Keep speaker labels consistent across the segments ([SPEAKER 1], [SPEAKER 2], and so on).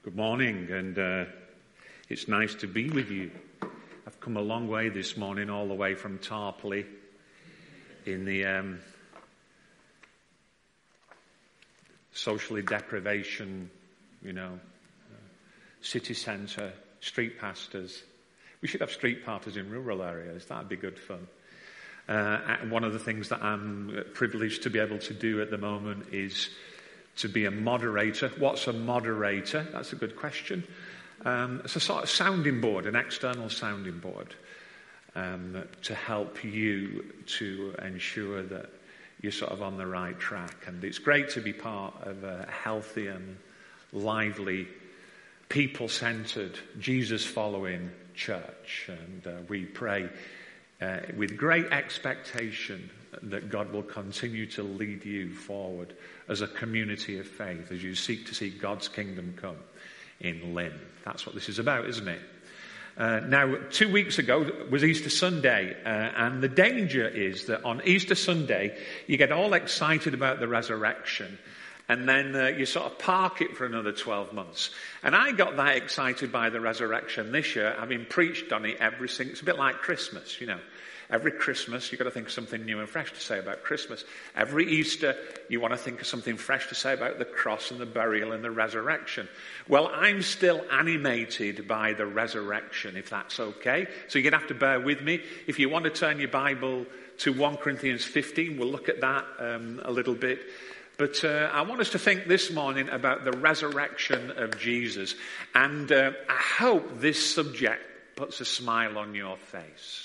[SPEAKER 1] Good morning, and it's nice to be with you. I've come a long way this morning, all the way from Tarpley in the socially deprivation, city centre, street pastors. We should have street parties in rural areas. That'd be good fun. And one of the things that I'm privileged to be able to do at the moment is to be a moderator. What's a moderator? That's a good question. It's a sort of sounding board, an external sounding board, to help you to ensure that you're sort of on the right track. And it's great to be part of a healthy and lively, people-centered, Jesus-following church. And we pray with great expectation that God will continue to lead you forward as a community of faith as you seek to see God's kingdom come in Lynn. That's what this is about, isn't it? Now, 2 weeks ago was Easter Sunday, and the danger is that on Easter Sunday, you get all excited about the resurrection, and then you sort of park it for another 12 months. And I got that excited by the resurrection this year, having preached on it every single... It's a bit like Christmas, Every Christmas, you've got to think of something new and fresh to say about Christmas. Every Easter, you want to think of something fresh to say about the cross and the burial and the resurrection. Well, I'm still animated by the resurrection, if that's okay. So you're going to have to bear with me. If you want to turn your Bible to 1 Corinthians 15, we'll look at that a little bit. But I want us to think this morning about the resurrection of Jesus. And I hope this subject puts a smile on your face.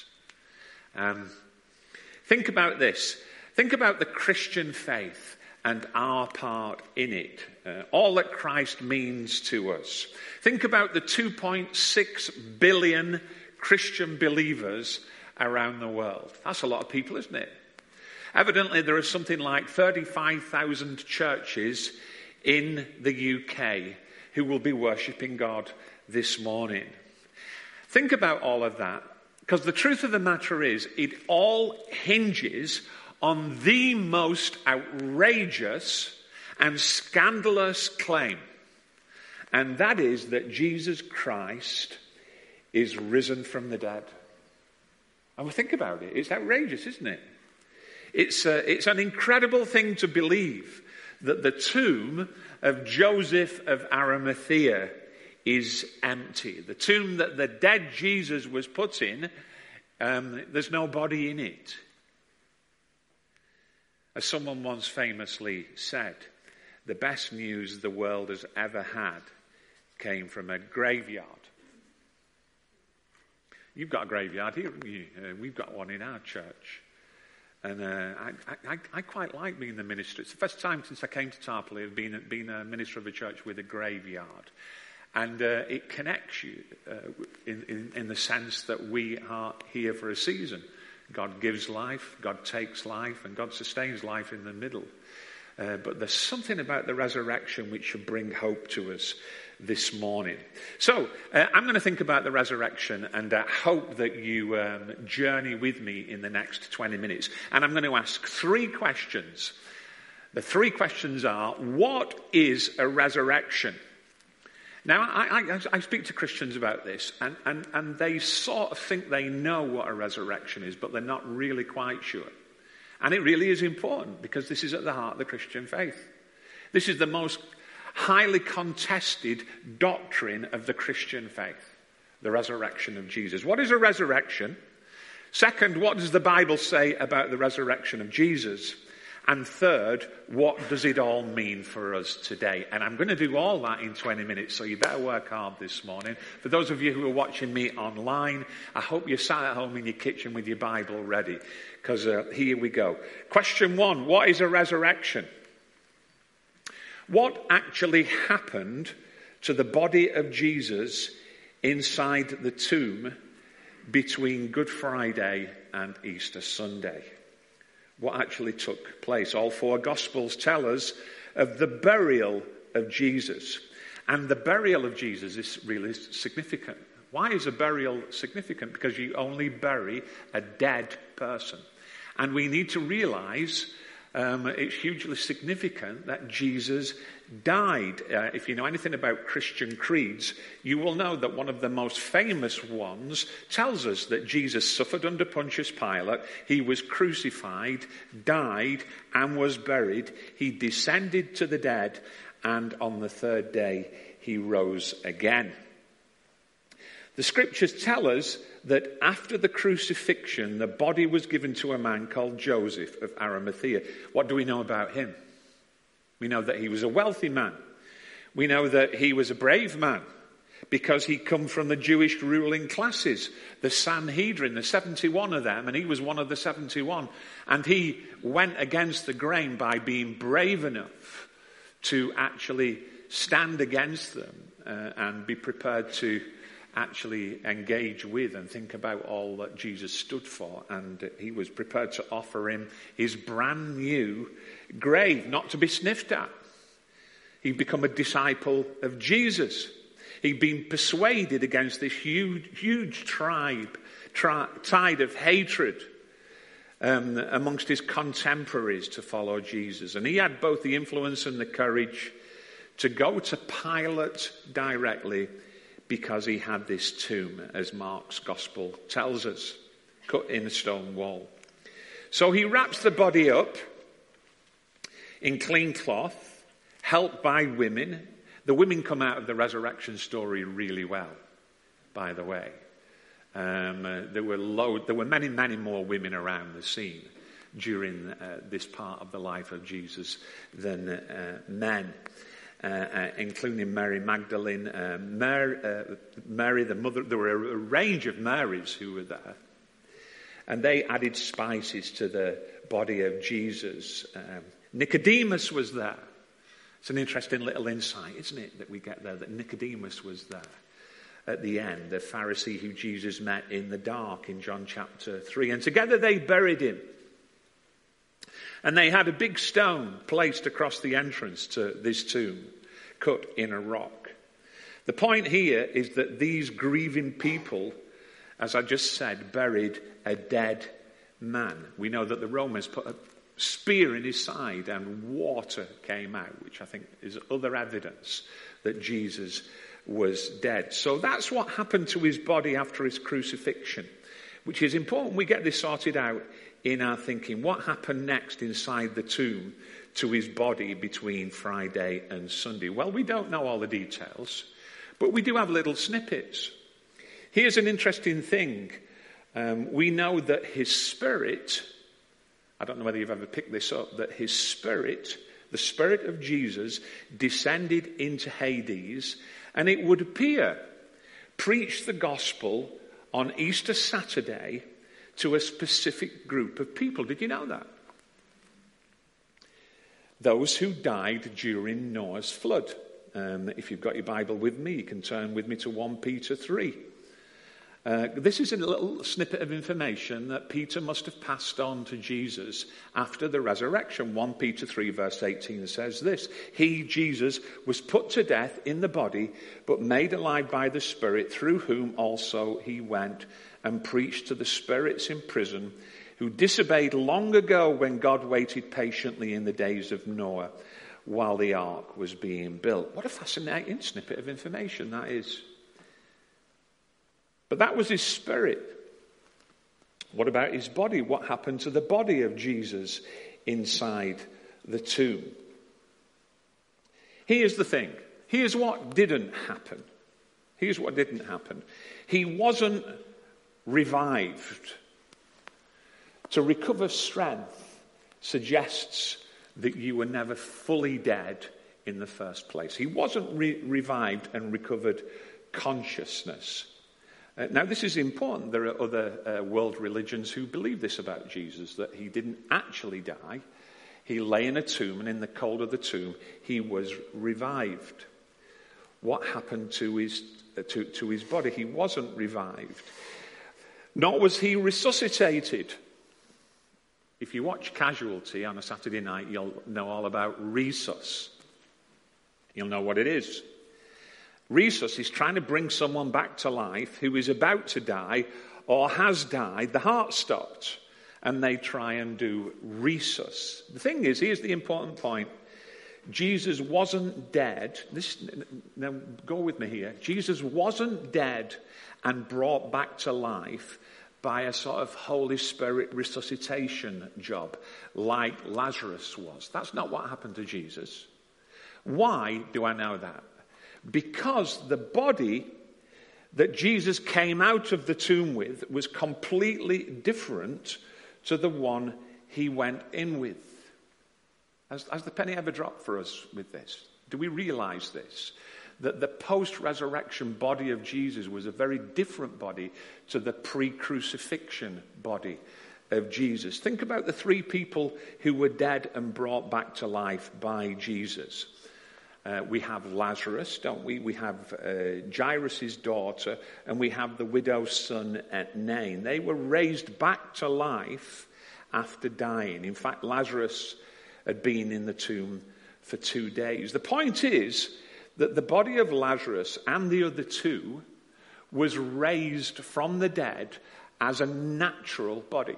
[SPEAKER 1] Think about this. Think about the Christian faith and our part in it. All that Christ means to us. Think about the 2.6 billion Christian believers around the world. That's a lot of people, isn't it? Evidently, there are something like 35,000 churches in the UK who will be worshipping God this morning. Think about all of that. Because the truth of the matter is, it all hinges on the most outrageous and scandalous claim. And that is that Jesus Christ is risen from the dead. And think about it. It's outrageous, isn't it? It's an incredible thing to believe that the tomb of Joseph of Arimathea is empty. The tomb that the dead Jesus was put in, there's no body in it. As someone once famously said, the best news the world has ever had came from a graveyard. You've got a graveyard here, haven't you? We've got one in our church. And I quite like being the minister. It's the first time since I came to Tarpley I've been a minister of a church with a graveyard. And it connects you in the sense that we are here for a season. God gives life, God takes life, and God sustains life in the middle. But there's something about the resurrection which should bring hope to us this morning. So I'm going to think about the resurrection and hope that you journey with me in the next 20 minutes. And I'm going to ask 3 questions. The 3 questions are, what is a resurrection? Now, I speak to Christians about this, and they sort of think they know what a resurrection is, but they're not really quite sure. And it really is important, because this is at the heart of the Christian faith. This is the most highly contested doctrine of the Christian faith, the resurrection of Jesus. What is a resurrection? Second, what does the Bible say about the resurrection of Jesus? And third, what does it all mean for us today? And I'm going to do all that in 20 minutes, so you better work hard this morning. For those of you who are watching me online, I hope you're sat at home in your kitchen with your Bible ready, because here we go. Question 1, what is a resurrection? What actually happened to the body of Jesus inside the tomb between Good Friday and Easter Sunday? What actually took place? All 4 Gospels tell us of the burial of Jesus. And the burial of Jesus is really significant. Why is a burial significant? Because you only bury a dead person. And we need to realize it's hugely significant that Jesus died. If you know anything about Christian creeds, you will know that one of the most famous ones tells us that Jesus suffered under Pontius Pilate, he was crucified, died, and was buried. He descended to the dead, and on the third day he rose again. The scriptures tell us that after the crucifixion, the body was given to a man called Joseph of Arimathea. What do we know about him? We know that he was a wealthy man. We know that he was a brave man because he come from the Jewish ruling classes, the Sanhedrin, the 71 of them, and he was one of the 71. And he went against the grain by being brave enough to actually stand against them and be prepared to actually engage with and think about all that Jesus stood for. And he was prepared to offer him his brand new grave, not to be sniffed at. He'd become a disciple of Jesus. He'd been persuaded against this huge tide of hatred amongst his contemporaries to follow Jesus. And he had both the influence and the courage to go to Pilate directly, because he had this tomb, as Mark's gospel tells us, cut in a stone wall. So he wraps the body up in clean cloth, helped by women. The women come out of the resurrection story really well, by the way. There were many, many more women around the scene during this part of the life of Jesus than men. Including Mary Magdalene, Mary the mother. There were a range of Marys who were there. And they added spices to the body of Jesus. Nicodemus was there. It's an interesting little insight, isn't it, that we get there, that Nicodemus was there at the end, the Pharisee who Jesus met in the dark in John chapter 3. And together they buried him. And they had a big stone placed across the entrance to this tomb, cut in a rock. The point here is that these grieving people, as I just said, buried a dead man. We know that the Romans put a spear in his side and water came out, which I think is other evidence that Jesus was dead. So that's what happened to his body after his crucifixion, which is important we get this sorted out in our thinking. What happened next inside the tomb to his body between Friday and Sunday? Well, we don't know all the details, but we do have little snippets. Here's an interesting thing. We know that his spirit, I don't know whether you've ever picked this up, that his spirit, the spirit of Jesus, descended into Hades, and it would appear preached the gospel on Easter Saturday to a specific group of people. Did you know that? Those who died during Noah's flood. If you've got your Bible with me, you can turn with me to 1 Peter 3. This is a little snippet of information that Peter must have passed on to Jesus after the resurrection. 1 Peter 3 verse 18 says this: He, Jesus, was put to death in the body, but made alive by the Spirit, through whom also he went and preached to the spirits in prison, who disobeyed long ago when God waited patiently in the days of Noah while the ark was being built. What a fascinating snippet of information that is. But that was his spirit. What about his body? What happened to the body of Jesus inside the tomb? Here's the thing. Here's what didn't happen. Here's what didn't happen. He wasn't revived. To recover strength suggests that you were never fully dead in the first place. He wasn't revived and recovered consciousness. Now, this is important. There are other world religions who believe this about Jesus, that he didn't actually die. He lay in a tomb, and in the cold of the tomb, he was revived. What happened to his body? He wasn't revived. Nor was he resuscitated. If you watch Casualty on a Saturday night, you'll know all about resus. You'll know what it is. Resus is trying to bring someone back to life who is about to die or has died. The heart stopped. and they try and do resus. The thing is, here's the important point. Jesus wasn't dead. Now go with me here. Jesus wasn't dead and brought back to life by a sort of Holy Spirit resuscitation job like Lazarus was. That's not what happened to Jesus. Why do I know that? Because the body that Jesus came out of the tomb with was completely different to the one he went in with. Has the penny ever dropped for us with this? Do we realize this? That the post-resurrection body of Jesus was a very different body to the pre-crucifixion body of Jesus. Think about the three people who were dead and brought back to life by Jesus. We have Lazarus, don't we? We have Jairus' daughter, and we have the widow's son at Nain. They were raised back to life after dying. In fact, Lazarus had been in the tomb for 2 days. The point is that the body of Lazarus and the other two was raised from the dead as a natural body.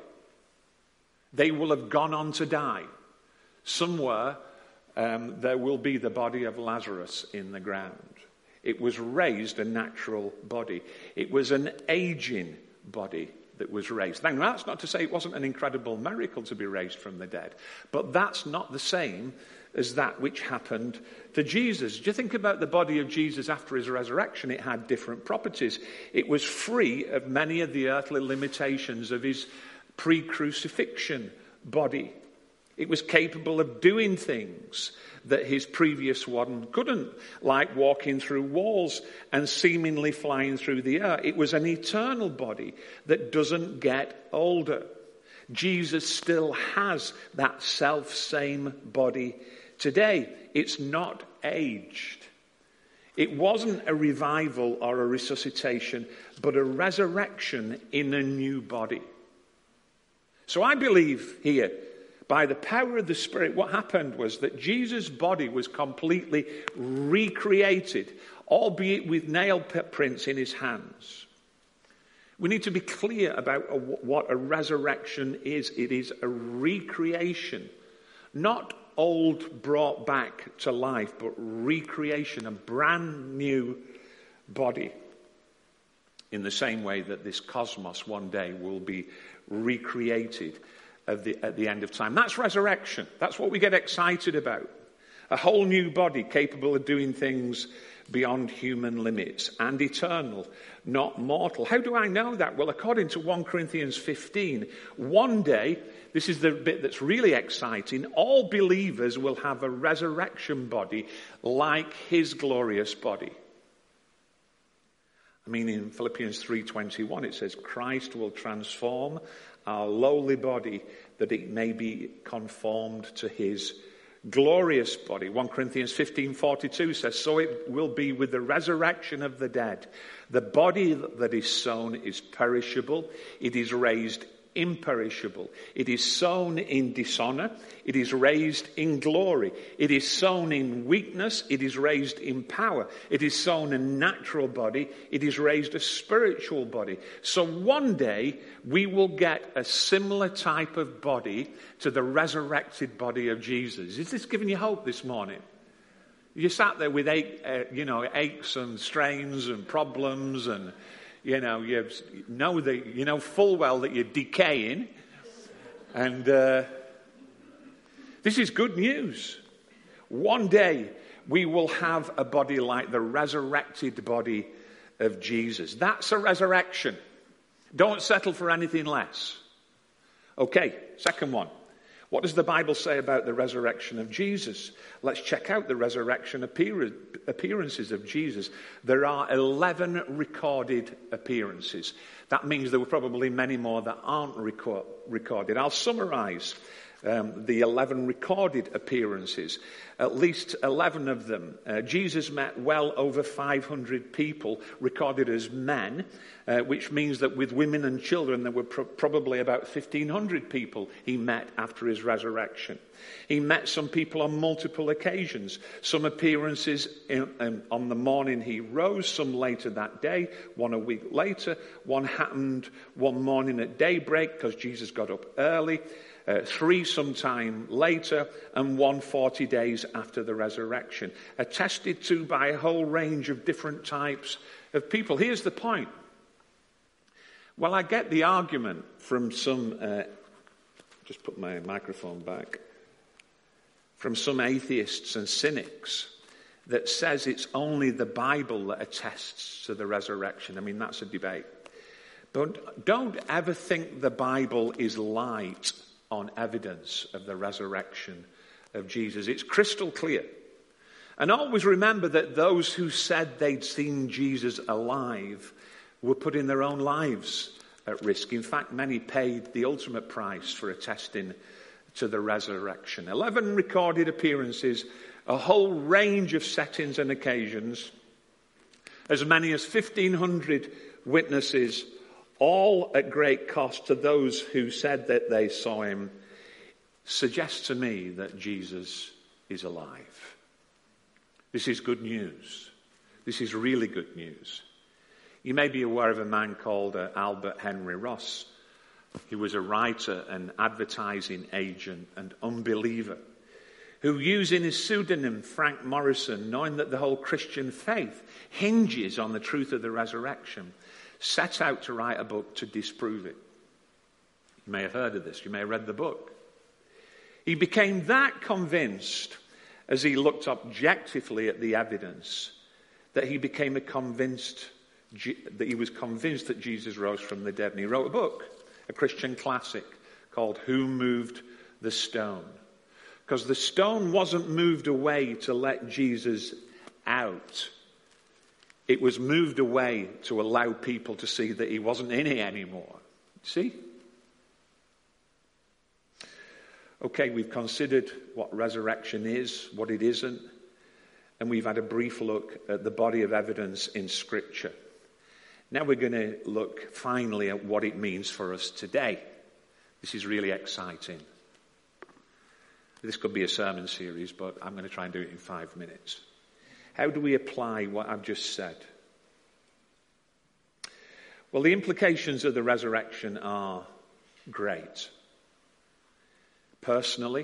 [SPEAKER 1] They will have gone on to die. Somewhere there will be the body of Lazarus in the ground. It was raised a natural body. It was an aging body that was raised. Now, that's not to say it wasn't an incredible miracle to be raised from the dead, but that's not the same as that which happened to Jesus. Do you think about the body of Jesus after his resurrection? It had different properties. It was free of many of the earthly limitations of his pre-crucifixion body. It was capable of doing things that his previous one couldn't, like walking through walls and seemingly flying through the air. It was an eternal body that doesn't get older. Jesus still has that self-same body today. It's not aged. It wasn't a revival or a resuscitation, but a resurrection in a new body. So I believe here, by the power of the Spirit, what happened was that Jesus' body was completely recreated, albeit with nail prints in his hands. We need to be clear about what a resurrection is. It is a recreation, not old brought back to life, but recreation, a brand new body. In the same way that this cosmos one day will be recreated at the end of time. That's resurrection. That's what we get excited about. A whole new body capable of doing things beyond human limits and eternal, not mortal. How do I know that? Well, according to 1 Corinthians 15, one day, this is the bit that's really exciting, all believers will have a resurrection body like his glorious body. I mean, in Philippians 3:21, it says, Christ will transform our lowly body that it may be conformed to his glorious body. 1 Corinthians 15:42 says, so it will be with the resurrection of the dead. The body that is sown is perishable. It is raised imperishable. It is sown in dishonor. It is raised in glory. It is sown in weakness. It is raised in power. It is sown a natural body. It is raised a spiritual body. So one day we will get a similar type of body to the resurrected body of Jesus. Is this giving you hope this morning? You sat there with aches and strains and problems, and you know full well that you're decaying, and this is good news. One day we will have a body like the resurrected body of Jesus. That's a resurrection. Don't settle for anything less. Okay, second one. What does the Bible say about the resurrection of Jesus? Let's check out the resurrection appearances of Jesus. There are 11 recorded appearances. That means there were probably many more that aren't recorded. I'll summarize
[SPEAKER 2] the 11 recorded appearances, at least 11 of them. Jesus met well over 500 people recorded as men, which means that with women and children there were probably about 1,500 people he met after his resurrection. He met some people on multiple occasions. Some appearances on the morning he rose, some later that day, one a week later. One happened one morning at daybreak because Jesus got up early. 3 sometime later, and 1 40 days after the resurrection, attested to by a whole range of different types of people. Here's the point. Well, I get the argument from some, just put my microphone back, from some atheists and cynics that says it's only the Bible that attests to the resurrection. I mean, that's a debate. But don't ever think the Bible is light on evidence of the resurrection of Jesus. It's crystal clear. And always remember that those who said they'd seen Jesus alive were putting their own lives at risk. In fact, many paid the ultimate price for attesting to the resurrection. 11 recorded appearances, a whole range of settings and occasions, as many as 1,500 witnesses, all at great cost to those who said that they saw him, suggests to me that Jesus is alive. This is good news. This is really good news. You may be aware of a man called Albert Henry Ross. He was a writer, an advertising agent, and unbeliever, who using his pseudonym Frank Morrison, knowing that the whole Christian faith hinges on the truth of the resurrection, set out to write a book to disprove it. You may have heard of this. You may have read the book. He became that convinced as he looked objectively at the evidence that he became convinced that Jesus rose from the dead. And he wrote a book, a Christian classic called Who Moved the Stone? Because the stone wasn't moved away to let Jesus out. It was moved away to allow people to see that he wasn't in it anymore. See? Okay, we've considered what resurrection is, what it isn't, and we've had a brief look at the body of evidence in Scripture. Now we're going to look finally at what it means for us today. This is really exciting. This could be a sermon series, but I'm going to try and do it in 5 minutes. How do we apply what I've just said? Well, the implications of the resurrection are great. Personally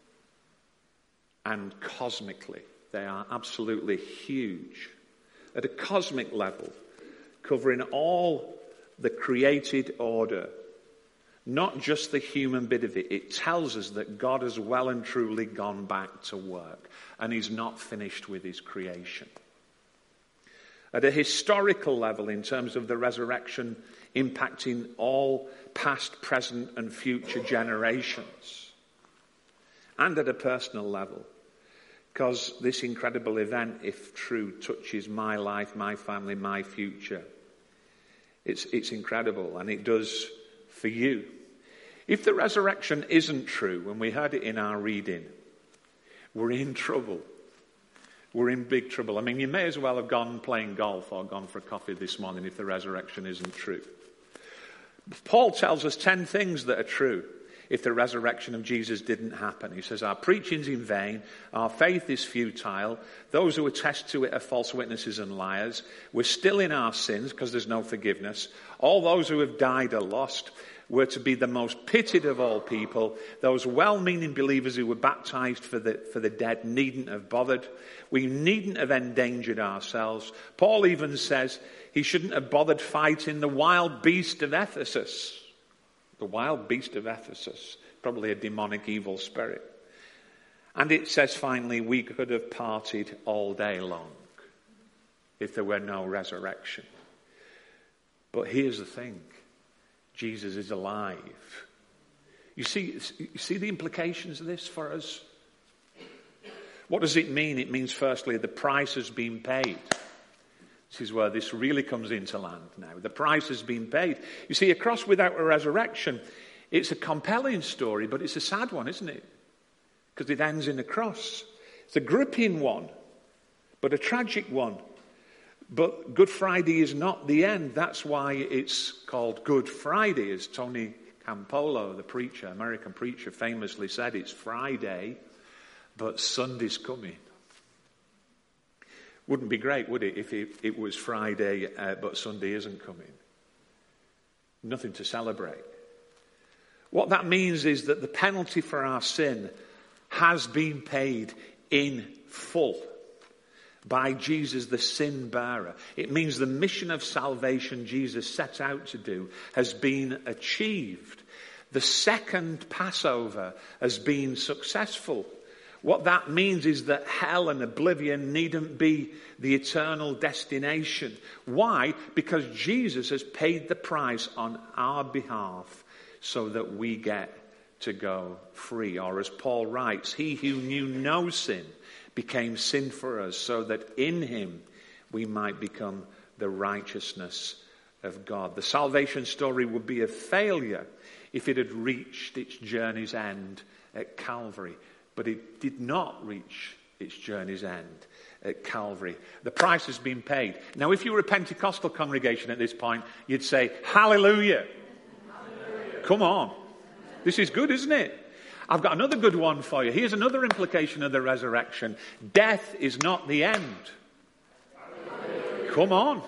[SPEAKER 2] and cosmically, they are absolutely huge. At a cosmic level, covering all the created order, not just the human bit of it. It tells us that God has well and truly gone back to work, and he's not finished with his creation. At a historical level, in terms of the resurrection impacting all past, present, and future generations. And at a personal level, because this incredible event, if true, touches my life, my family, my future. It's incredible, and it does for you. If the resurrection isn't true, and we heard it in our reading, we're in trouble. We're in big trouble. I mean, you may as well have gone playing golf or gone for coffee this morning if the resurrection isn't true. Paul tells us 10 things that are true if the resurrection of Jesus didn't happen. He says, our preaching's in vain, our faith is futile, those who attest to it are false witnesses and liars, we're still in our sins because there's no forgiveness, all those who have died are lost, we're to be the most pitied of all people, those well-meaning believers who were baptized for the dead needn't have bothered, we needn't have endangered ourselves. Paul even says he shouldn't have bothered fighting the wild beast of Ephesus. The wild beast of Ephesus, probably a demonic evil spirit. And it says finally, we could have partied all day long if there were no resurrection. But here's the thing, Jesus is alive. You see the implications of this for us? What does it mean? It means firstly, the price has been paid. This is where this really comes into land now. The price has been paid. You see, a cross without a resurrection It's a compelling story, but it's a sad one, isn't it? Because it ends in a cross. It's a gripping one, but a tragic one. But Good Friday is not the end. That's why it's called Good Friday, as Tony Campolo, the preacher, American preacher, famously said. It's Friday, but Sunday's coming. Wouldn't be great, would it, if it was Friday, but Sunday isn't coming? Nothing to celebrate. What that means is that the penalty for our sin has been paid in full by Jesus, the sin bearer. It means the mission of salvation Jesus set out to do has been achieved. The second Passover has been successful. What that means is that hell and oblivion needn't be the eternal destination. Why? Because Jesus has paid the price on our behalf so that we get to go free. Or as Paul writes, he who knew no sin became sin for us so that in him we might become the righteousness of God. The salvation story would be a failure if it had reached its journey's end at Calvary. But it did not reach its journey's end at Calvary. The price has been paid. Now, if you were a Pentecostal congregation at this point, you'd say, hallelujah. Hallelujah. Come on. This is good, isn't it? I've got another good one for you. Here's another implication of the resurrection. Death is not the end. Hallelujah. Come on.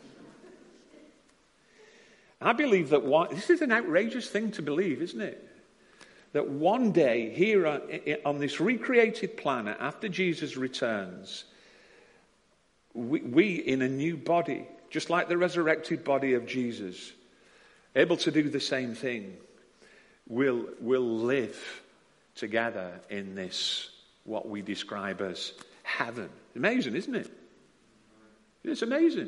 [SPEAKER 2] I believe that this is an outrageous thing to believe, isn't it? That one day here on this recreated planet, after Jesus returns, we in a new body, just like the resurrected body of Jesus, able to do the same thing, will live together in this, what we describe as heaven. Amazing, isn't it? It's amazing.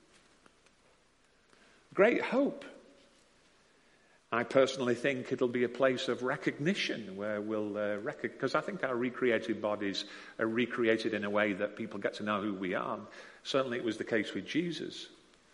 [SPEAKER 2] Great hope. I personally think it'll be a place of recognition where we'll because I think our recreated bodies are recreated in a way that people get to know who we are. Certainly it was the case with Jesus.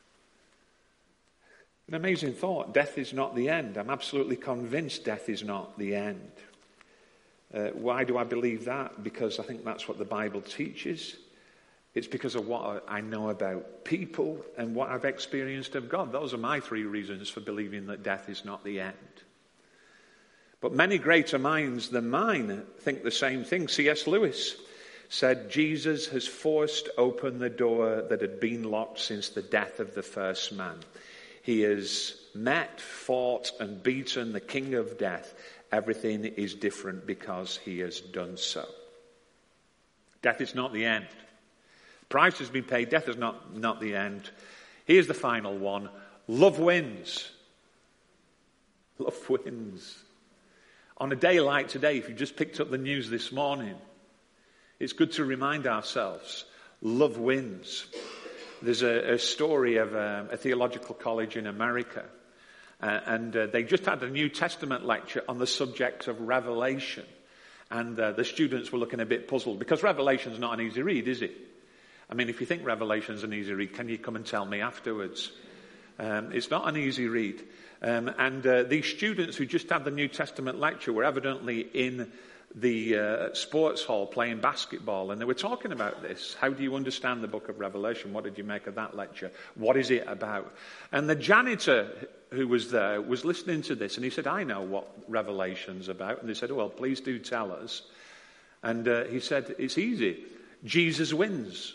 [SPEAKER 2] An amazing thought. Death is not the end. I'm absolutely convinced death is not the end. Why do I believe that? Because I think that's what the Bible teaches. It's because of what I know about people and what I've experienced of God. Those are my three reasons for believing that death is not the end. But many greater minds than mine think the same thing. C.S. Lewis said, Jesus has forced open the door that had been locked since the death of the first man. He has met, fought, and beaten the king of death. Everything is different because he has done so. Death is not the end. Price has been paid. Death is not the end. Here's the final one. Love wins. Love wins. On a day like today, if you just picked up the news this morning, it's good to remind ourselves, love wins. There's a story of a theological college in America, and they just had a New Testament lecture on the subject of Revelation. And the students were looking a bit puzzled, because Revelation's not an easy read, is it? I mean, if you think Revelation's an easy read, can you come and tell me afterwards? It's not an easy read. And these students who just had the New Testament lecture were evidently in the sports hall playing basketball, and they were talking about this. How do you understand the book of Revelation? What did you make of that lecture? What is it about? And the janitor who was there was listening to this, and he said, I know what Revelation's about. And they said, oh, well, please do tell us. And he said, it's easy. Jesus wins.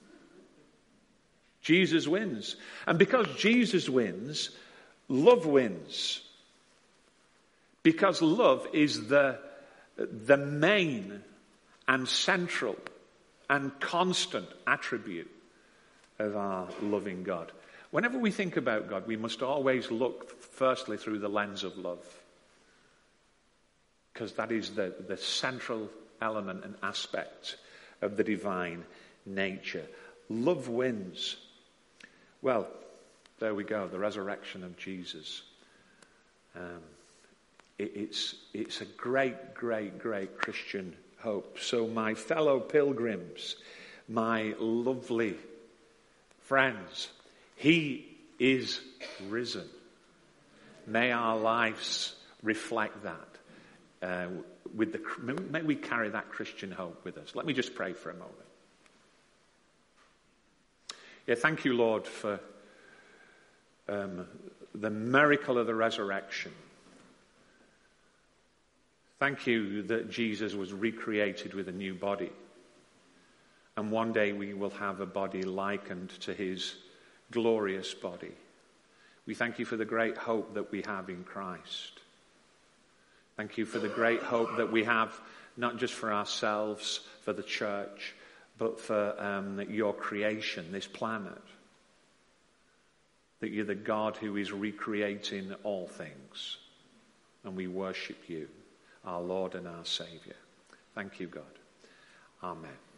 [SPEAKER 2] Jesus wins. And because Jesus wins, love wins. Because love is the main and central and constant attribute of our loving God. Whenever we think about God, we must always look firstly through the lens of love. Because that is the central element and aspect of the divine nature. Love wins. Well, there we go, the resurrection of Jesus. It's a great, great, great Christian hope. So my fellow pilgrims, my lovely friends, he is risen. May our lives reflect that. May we carry that Christian hope with us. Let me just pray for a moment. Yeah, thank you, Lord, for the miracle of the resurrection. Thank you that Jesus was recreated with a new body. And one day we will have a body likened to his glorious body. We thank you for the great hope that we have in Christ. Thank you for the great hope that we have, not just for ourselves, for the church, but for your creation, this planet. That you're the God who is recreating all things. And we worship you, our Lord and our Saviour. Thank you, God. Amen.